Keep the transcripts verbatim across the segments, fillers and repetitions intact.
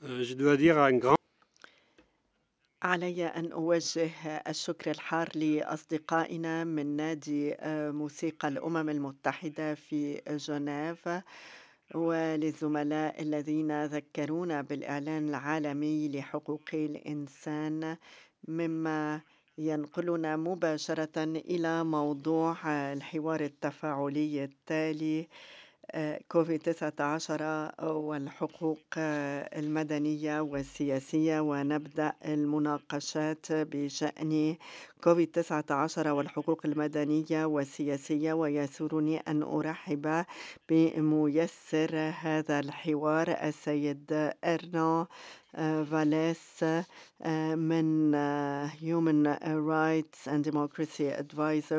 Heu, je dois dire un grand علي أن أوجه الشكر الحار لأصدقائنا من نادي آه، موسيقى الأمم المتحدة في جنيف، وللزملاء الذين ذكرونا بالإعلان العالمي لحقوق الإنسان، مما ينقلنا مباشرة إلى موضوع الحوار التفاعلي التالي: كوفيد تسعة عشر والحقوق آه، المدنية والسياسية. ونبدأ المناقشات بشأن كوفيد تسعة عشر والحقوق المدنية والسياسية، ويسرني أن أرحب بميسر هذا الحوار السيد إرنا آه، فاليس آه، من آه، Human Rights and Democracy Advisor،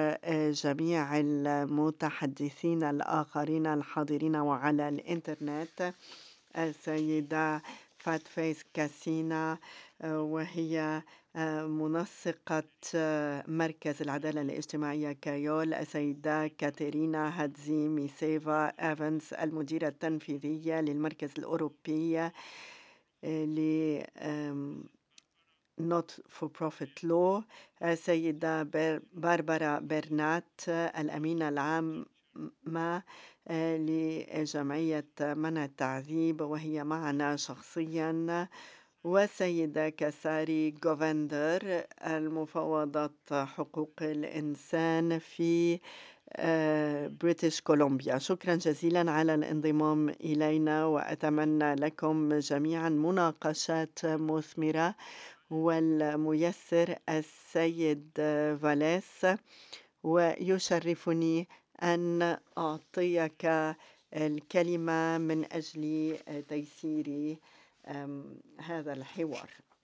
وجميع المتحدثين الآخرين الحاضرين وعلى الإنترنت: السيدة فات فيس كاسينا، آه، وهي آه، منسقة آه، مركز العدالة الاجتماعية كايول، السيدة كاترينا هادزي ميسيفا إيفنز، المديرة التنفيذية للمركز الأوروبي آه، ل آم، Not for Profit Law، السيدة بار- باربرا برنات، الأمينة العامة آه، لجمعية منع التعذيب وهي معنا شخصيا، والسيدة كساري جوفندر، المفوضة حقوق الإنسان في آه، بريتش كولومبيا. شكرا جزيلا على الانضمام إلينا، وأتمنى لكم جميعا مناقشات مثمرة. والميسر السيد فاليس، ويشرفني أن أعطيك الكلمة من أجل تيسير أم، هذا الحوار.